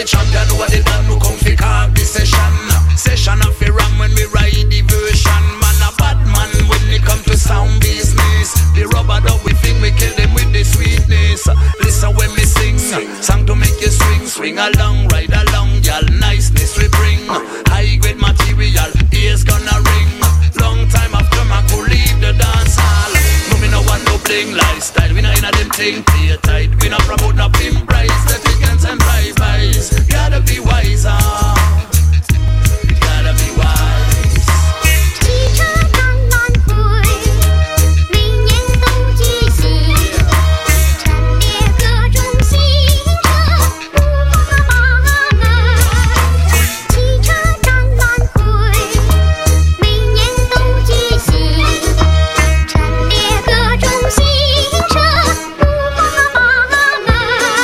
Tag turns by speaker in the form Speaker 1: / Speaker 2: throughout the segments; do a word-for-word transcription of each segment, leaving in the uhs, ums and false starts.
Speaker 1: champion over the done, who come fi carve the session. Session of the ram when we ride the version. Man a bad man when it come to sound business. The rubber dub we think we kill them with the sweetness. Listen when me sing, song to make you swing. Swing along, ride along, y'all niceness we bring. High grade material, ears gonna ring. Long time after I could leave the dance hall. No me no want no bling lifestyle. We not inna them thing play tight. We not promote no pimp price. The chickens and drive-bys. Gotta be wiser. Gotta be wise.
Speaker 2: 汽车赶晚会，每年都举行，陈列各种新车，五花八门。汽车赶晚会，每年都举行，陈列各种新车，五花八门。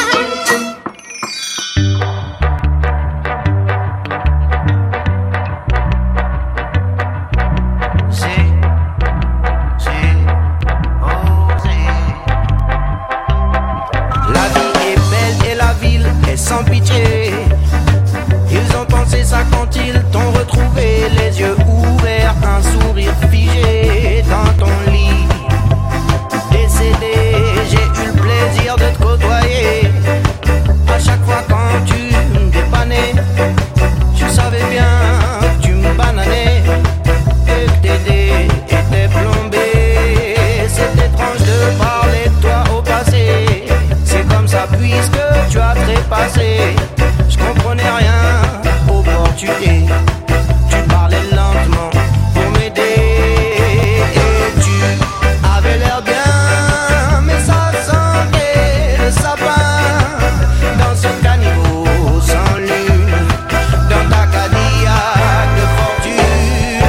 Speaker 3: La vie est belle et la ville est sans pitié. Ils ont pensé ça quand ils t'ont retrouvé, les yeux ouverts, un sourire figé dans ton lit. Décédé, j'ai eu le plaisir de te côtoyer. À chaque fois quand tu me dépannais, je savais bien que tu me bananais et que tes dés étaient plombés. C'est étrange de parler de toi au passé. C'est comme ça puisque tu as trépassé. Je comprenais rien au portugais. Tu parlais lentement pour m'aider. Et tu avais l'air bien, mais ça sentait le sapin. Dans ce caniveau sans lune, dans ta Cadillac de fortune.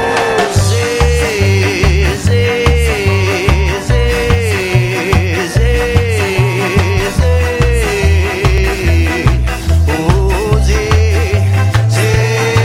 Speaker 3: Zé, zé, zé, zé, zé. Oh, zé, zé,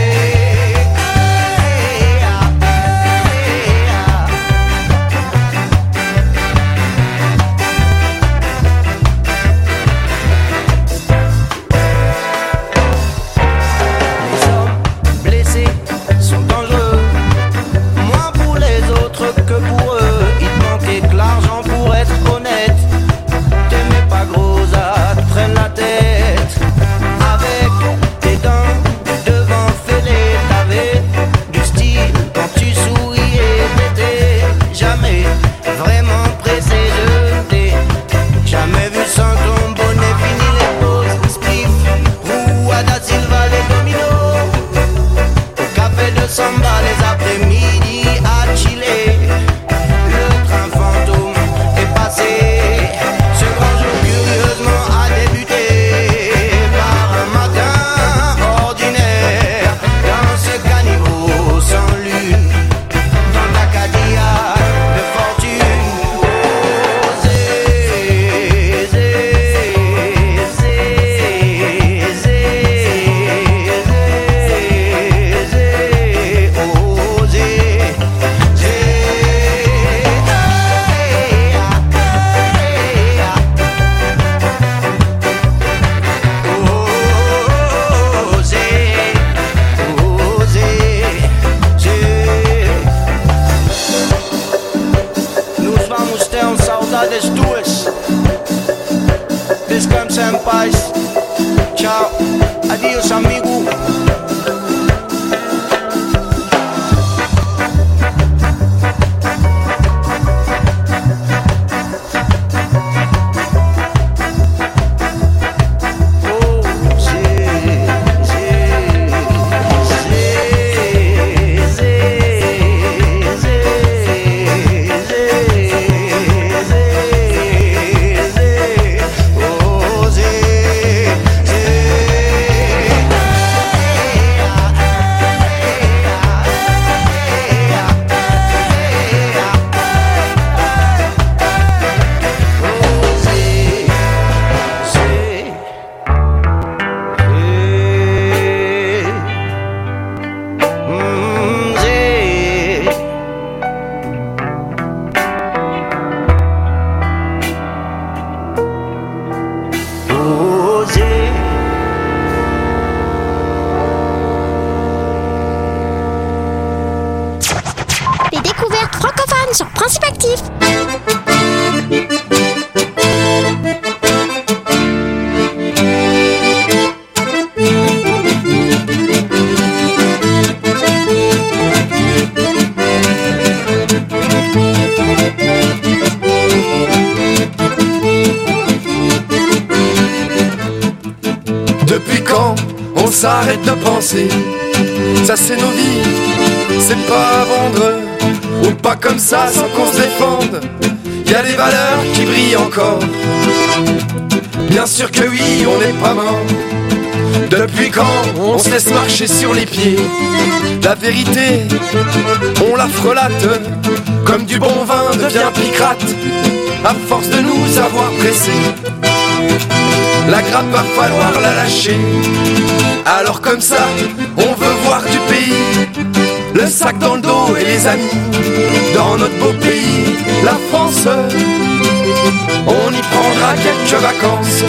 Speaker 2: Principe actif.
Speaker 4: Depuis quand on s'arrête de penser? Ça c'est nos vies, c'est pas à vendre. Ou pas comme ça sans qu'on se défende. Y a des valeurs qui brillent encore. Bien sûr que oui, on n'est pas mort. Depuis quand on se laisse marcher sur les pieds? La vérité, on la frelate. Comme du bon vin devient picrate. À force de nous avoir pressés, la grappe va falloir la lâcher. Alors comme ça, on veut voir du pays, le sac dans le dos et les amis. Dans notre beau pays, la France, on y prendra quelques vacances.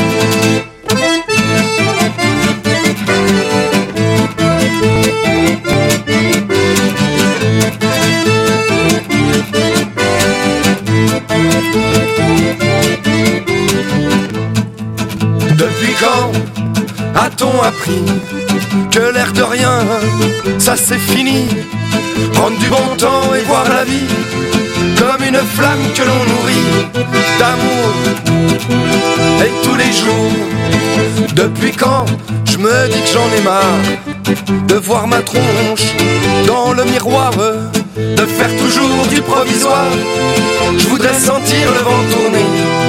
Speaker 4: Depuis quand a-t-on appris que l'air de rien, ça c'est fini? Prendre du bon temps et voir la vie comme une flamme que l'on nourrit d'amour et tous les jours. Depuis quand je me dis que j'en ai marre de voir ma tronche dans le miroir, de faire toujours du provisoire. Je voudrais sentir le vent tourner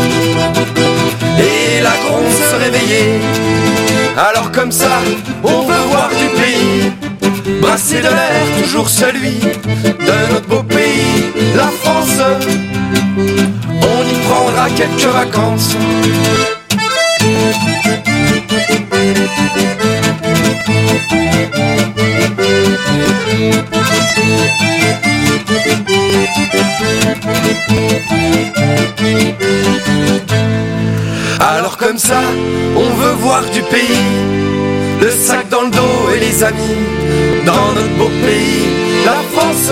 Speaker 4: et la gronde se réveiller. Alors comme ça, on veut voir du pays, brasser de l'air, toujours celui de notre beau pays, la France. On y prendra quelques vacances. Alors comme ça, on veut voir du pays, le sac dans le dos et les amis. Dans notre beau pays, la France,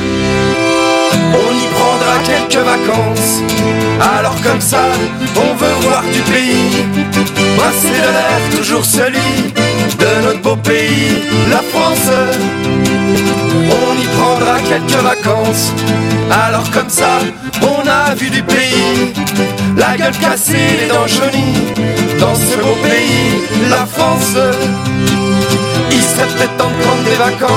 Speaker 4: on y prendra quelques vacances. Alors comme ça, on veut voir du pays, brasser de l'air, toujours celui de notre beau pays, la France. On y prendra quelques vacances. Alors comme ça, on a vu du pays, la gueule cassée, les dents jaunies. Dans ce beau pays, la France, il serait peut-être temps de prendre des vacances.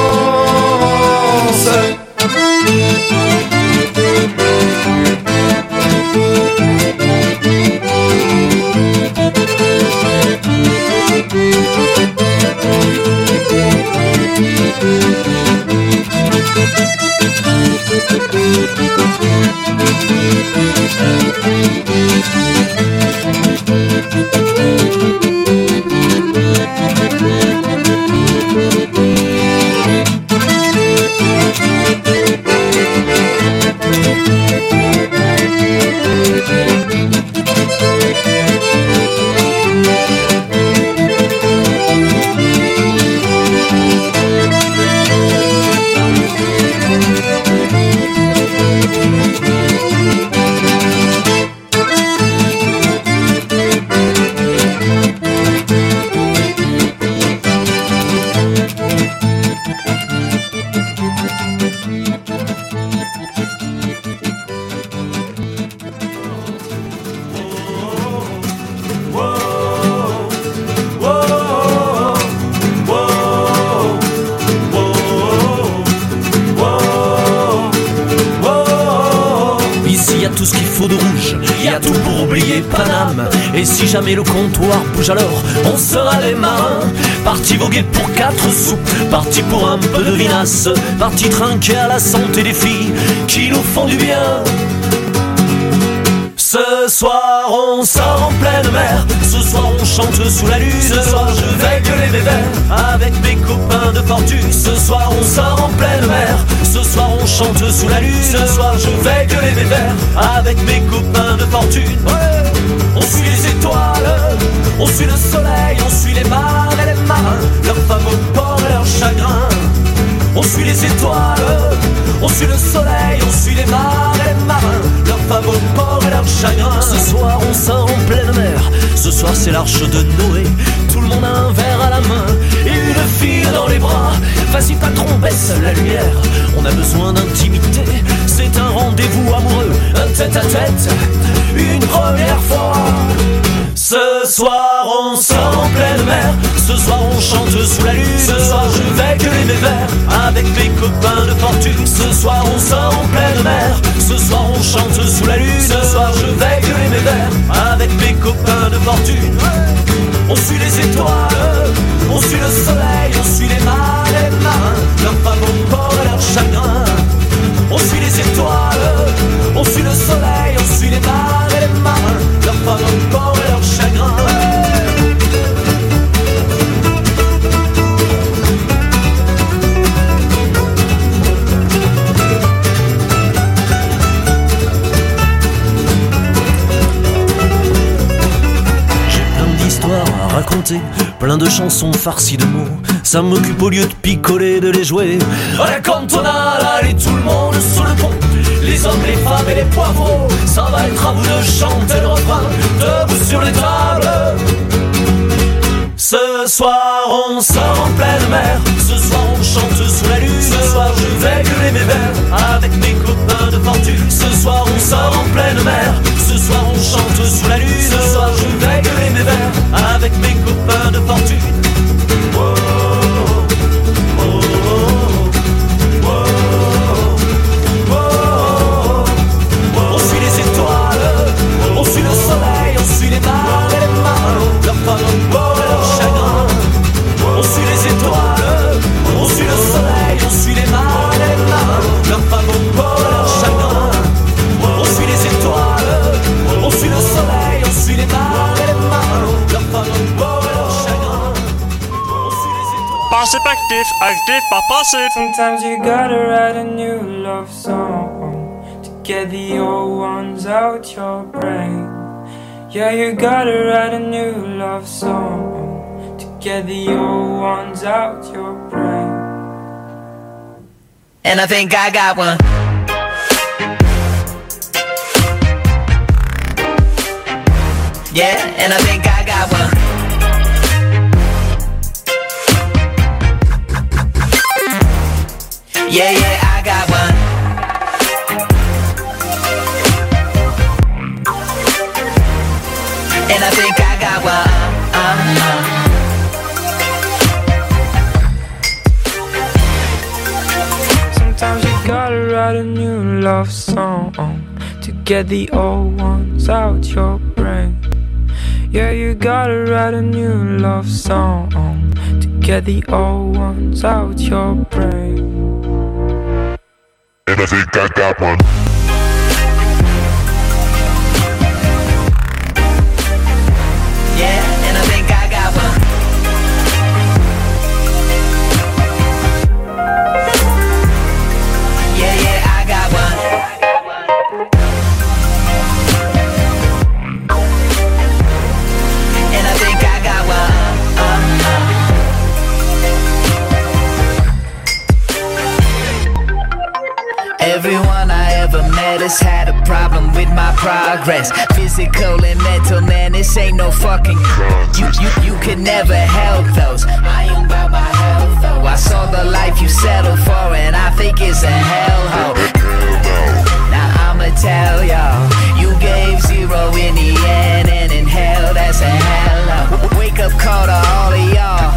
Speaker 5: Et si jamais le comptoir bouge alors, on sera les marins. Partis voguer pour quatre sous, partis pour un peu de vinasse, partis trinquer à la santé des filles qui nous font du bien. Ce soir on sort en pleine mer, ce soir on chante sous la lune. Ce soir je vais gueuler mes verres avec mes copains de fortune. Ce soir on sort en pleine mer, ce soir on chante sous la lune. Ce soir je vais gueuler mes verres avec mes copains de fortune. Ouais. On suit les étoiles, on suit le soleil, on suit les mares et les marins, leurs femmes au port et leurs chagrins. On suit les étoiles, On suit le soleil, on suit les marins, marins, leurs femmes au port et leurs chagrins. Ce soir on sort en pleine mer, ce soir c'est l'arche de Noé. Tout le monde a un verre à la main et une fille dans les bras. Vas-y patron, baisse la lumière, on a besoin d'intimité. C'est un rendez-vous amoureux, un tête-à-tête, une première fois. Ce soir on sort en pleine mer, ce soir on chante sous la lune. Ce soir je vais gueuler mes verres avec mes copains de fortune. Ce soir on sort en pleine mer, ce soir on chante sous la lune. Ce soir je vais gueuler mes verres avec mes copains de fortune. On suit les étoiles, on suit le soleil, on suit les marins, les marins, leurs femmes au port et leurs chagrins. On suit les étoiles, on suit le soleil, on suit les marins, les marins, leurs femmes au port et leurs chagrins. À raconter, plein de chansons farcies de mots. Ça m'occupe au lieu de picoler, de les jouer. À la cantonade, allez tout le monde sur le pont. Les hommes, les femmes et les poivreaux. Ça va être à vous de chanter le refrain, debout sur les tables. Ce soir on sort en pleine mer, ce soir on chante sous la lune. Ce soir je vais gueuler mes verres avec mes copains de fortune. Ce soir on sort en pleine mer, ce soir on chante sous la lune. Ce soir je vais gueuler mes verres avec mes copains de fortune. Oh, oh, oh, oh, oh, oh, oh. On suit les étoiles, on suit le soleil, on suit les marins et les marins, leurs femmes au bord et leurs chagrins. On suit les étoiles, on suit le soleil, on suit les marins et les marins, leurs femmes au bord et leurs chagrins. On suit les étoiles, on suit le soleil, on suit les marins et les marins, leurs femmes au bord et leurs chagrins. On suit les étoiles.
Speaker 6: Passive, active, active, pas passive.
Speaker 7: Sometimes you gotta write a new love song to get the old ones out your brain. Yeah, you gotta write a new love song to get the old ones out your brain.
Speaker 8: And I think I got one. Yeah, and I think I got one. Yeah, yeah, I got one. And I think I got one. Uh, uh.
Speaker 7: Sometimes you gotta write a new love song to get the old ones out your brain. Yeah, you gotta write a new love song to get the old ones out your brain.
Speaker 9: And I think I got one.
Speaker 8: Yeah, and I think I got one. Yeah, yeah, I got one. And I think I got one. Uh, uh. Everyone I ever met has had a problem with my progress. Physical and mental, man, this ain't no fucking You, you, you could never help those. I am about my health though. I saw the life you settled for and I think it's a hellhole. Now I'ma tell y'all, you gave zero in the end, and in hell that's a hello. Wake up call to all of y'all.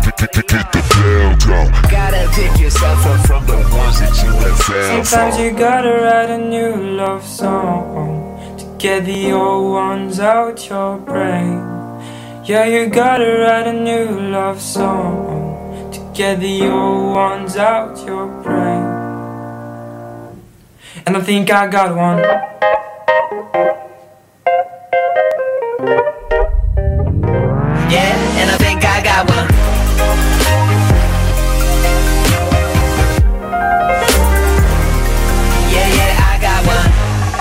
Speaker 8: Gotta pick yourself up from the ones that you have failed.
Speaker 7: Sometimes you gotta write a new love song to get the old ones out your brain. Yeah, you gotta write a new love song to get the old ones out your brain. And I think I got one.
Speaker 8: Yeah, and I think I got one. Yeah, yeah, I got one.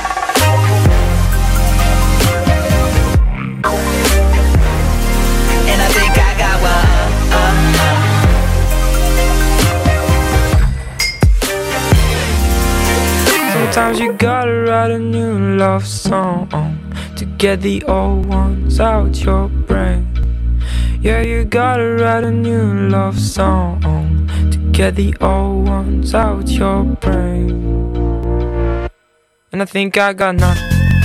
Speaker 8: And I think I got one. Uh, uh.
Speaker 7: Sometimes you gotta write a new love song to get the old ones out your brain. Yeah, you gotta write a new love song to get the old ones out your brain. And I think I got nothing.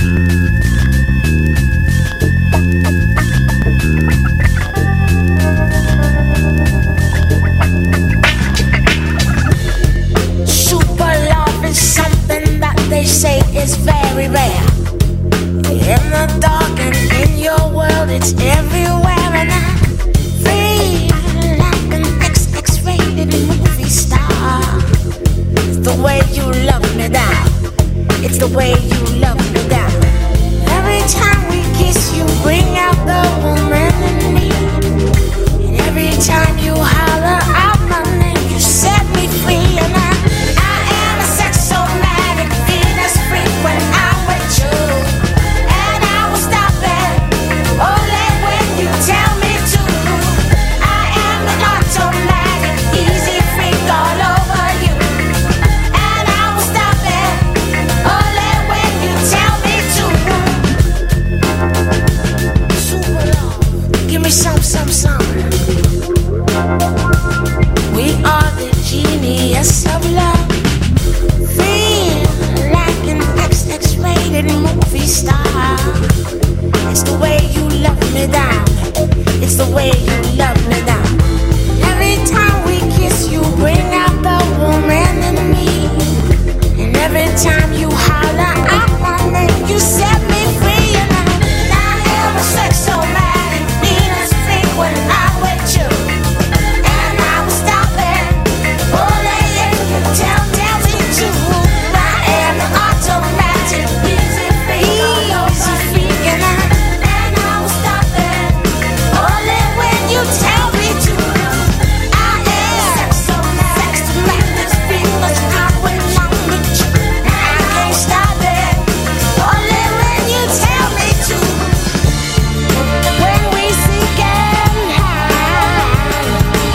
Speaker 9: Something that they say is very rare. In the dark and in your world, it's everywhere. And I feel like an X X-rated movie star. It's the way you love me down. It's the way you love me down. Every time we kiss, you bring out the woman in me. And every time you holler out my name, you set me free. And I when I'm with you, and I will stop it only when you tell me to. I am an automatic, easy freak all over you, and I will stop it only when you tell me to. Super love, give me some, some, some. We are the genius of love. Feel like an X-rated movie star. It's the way you love me down. It's the way you love me down. Every time we kiss, you bring out the woman in me. And every time you holler out my name, you set me free. And I, I am a sexomatic, Venus freak when I'm with you. And I will stop it only if you tell, tell me to. I am an automatic, easy freak, easy freak, and I, and I will stop it only when you tell me to. I am sexomatic, Venus freak when I'm with you. I can't stop it only when you tell me to. When we sink and high,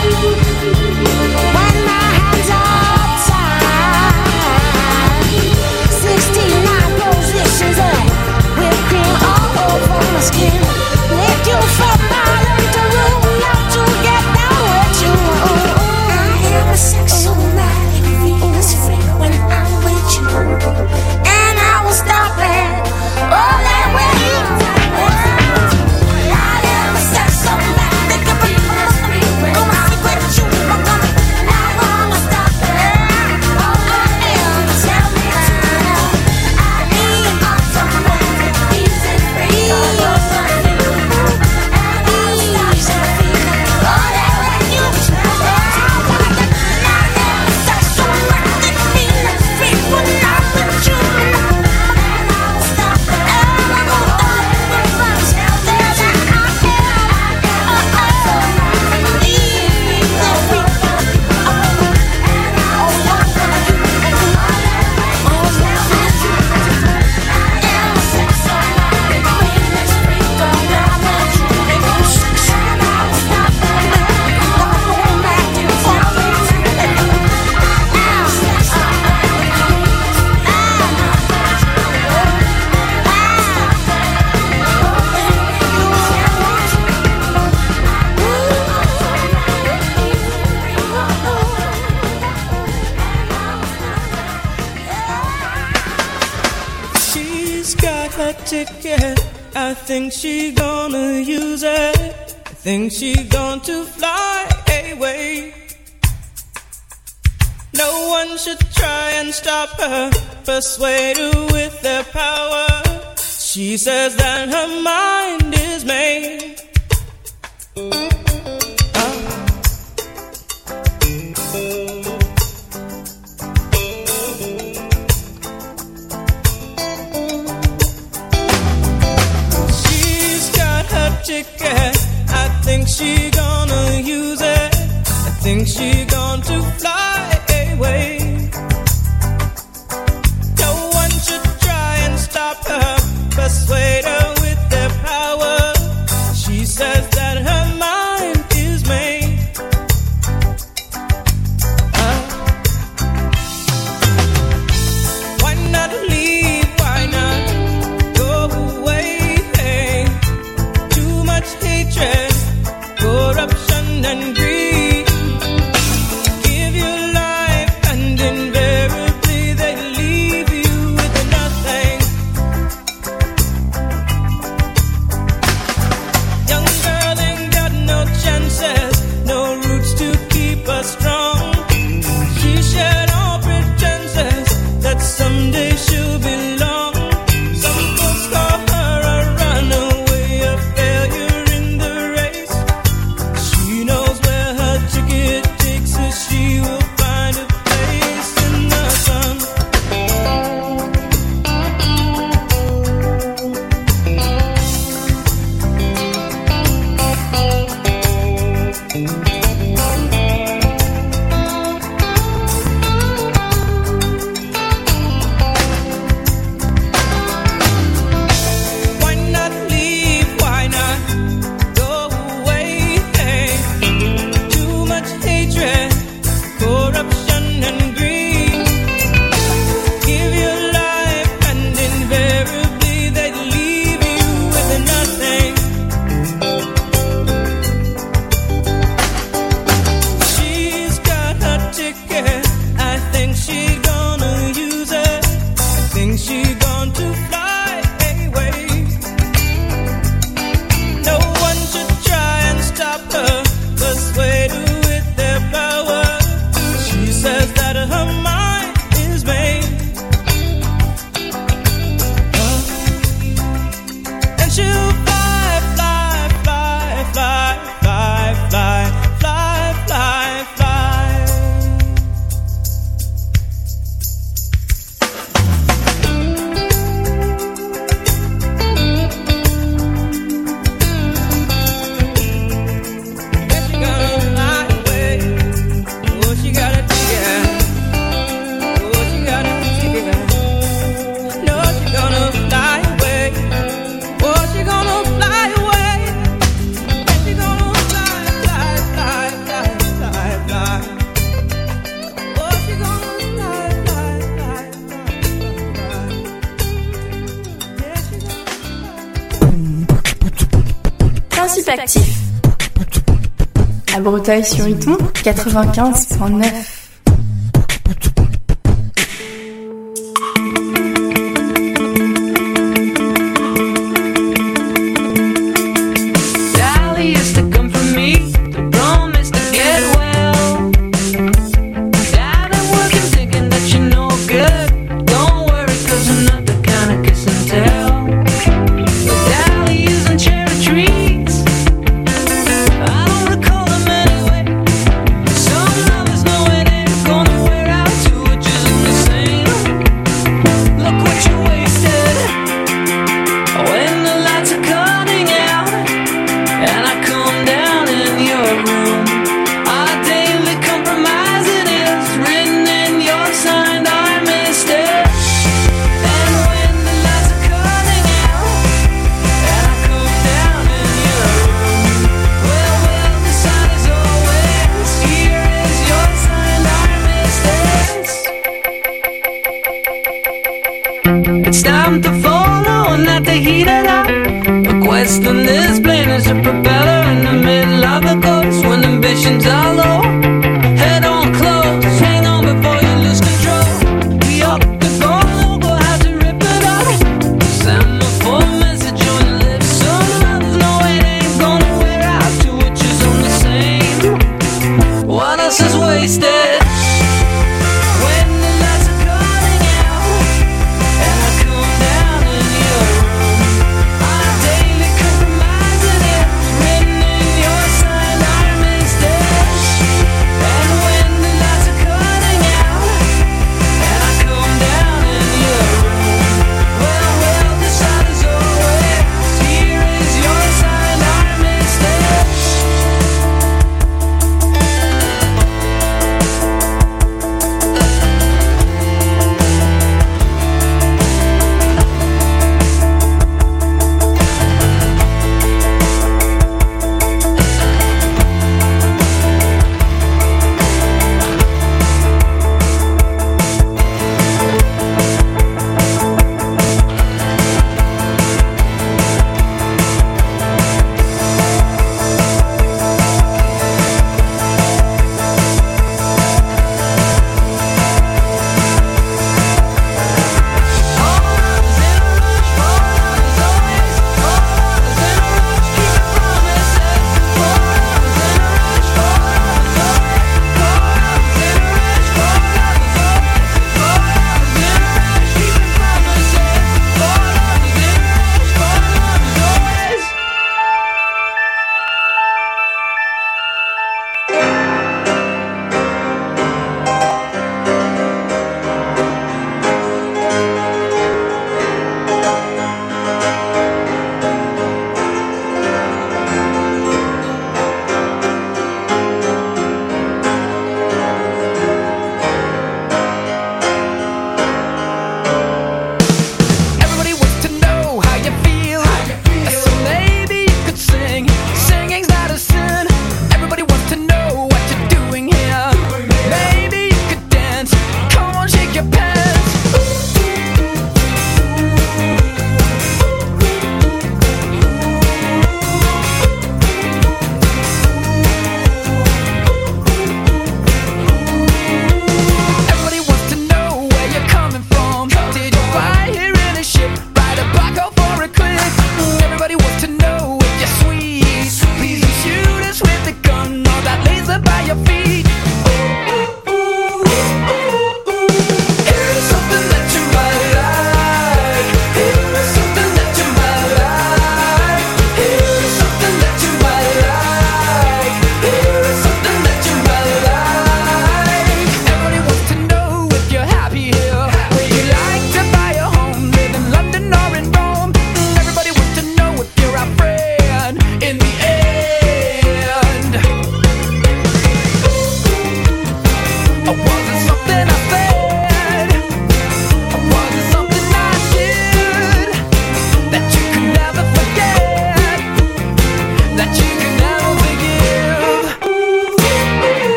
Speaker 9: when my hands are tied, sixty-nine positions of whipped cream all over my skin. Lift you from bottom to room, love to get down with you. I am a sexomatic, Venus freak when I'm with you, and I will stop it only when you tell me. I am a sexomatic, Venus freak when I'm with you. I wanna stop it only when you tell me to. I am automatic, easy freak all over you, and I will stop it only when you tell me. I am a sexomatic, Venus freak when I'm with you, and I will stop it only when you tell me.
Speaker 10: She's got her ticket. I think she gonna use it. I think she going to fly away. No one should try and stop her, persuade her with their power. She says that her mind is made. She's got her ticket. I think she gonna use it. I think she going to fly away. No one should try and stop her, persuade her with their power. She says that her mind is made. Uh, why not and greed. Give you life and invariably they leave you with nothing. Young girl ain't got no chances, no roots to keep her strong. She shed all pretenses that someday she'll belong. Some folks call her a runaway, a failure in the race. She knows where her ticket takes her, she will find a place in the sun. Why not leave? Why not go away? Too much hatred, corruption and greed. Give your life and invariably they leave you with nothing. She's got her ticket, I think she gonna use it. I think she going to fly away. No one should try and stop her, persuaded with their power. She says that her mind is made, and she'll fly, fly, fly, fly, fly, fly, fly, fly, fly. Yeah, she gonna fly away. Oh, she got a ticket. Oh, she got a ticket. No, she gonna fly away. Oh, she gonna fly away. Yeah, she gonna fly, fly, fly, fly, fly, fly. Oh, she gonna fly, fly, fly, fly, fly. Yeah, she gonna.
Speaker 11: Principe actif. À Breteuil-sur-Iton, quatre-vingt-quinze virgule neuf.
Speaker 12: Sally used to come for me, to promise to get well. Dad, I'm working thinking that you're no good. Don't worry, cause I'm not the kind of kiss and tell. But Sally isn't cherry trees, I don't recall them anyway. Some lovers know it ain't gonna wear out, two just the same. Look what you wasted when the lights are cutting out and I come down in your room. Our daily compromising is written in your signed armistice. And when the lights are cutting out and I come down in your room, well, well, the sign is always here is your signed armistice. It's time to follow, not to heat it up. The question is plain as a propeller in the middle of the course when ambitions are low. Head on close, hang on before you lose control. We up the goal, logo, how to rip it up. Semaphore message on your lips. Some others know it ain't gonna wear out, two witches on the same. What else is wasted? When the lights are cutting out and I come down in your room, our daily compromising is written in your signed armistice.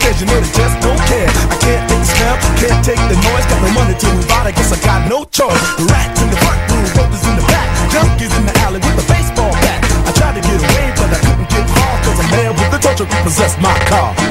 Speaker 13: says you know they just don't care. I can't take the smell, can't take the noise. Got no money to move out, I guess I got no choice. The rats in the front room, brothers in the back, junkies in the alley with a baseball bat. I tried to get away, but I couldn't get far, cause a man with the torture possessed my car.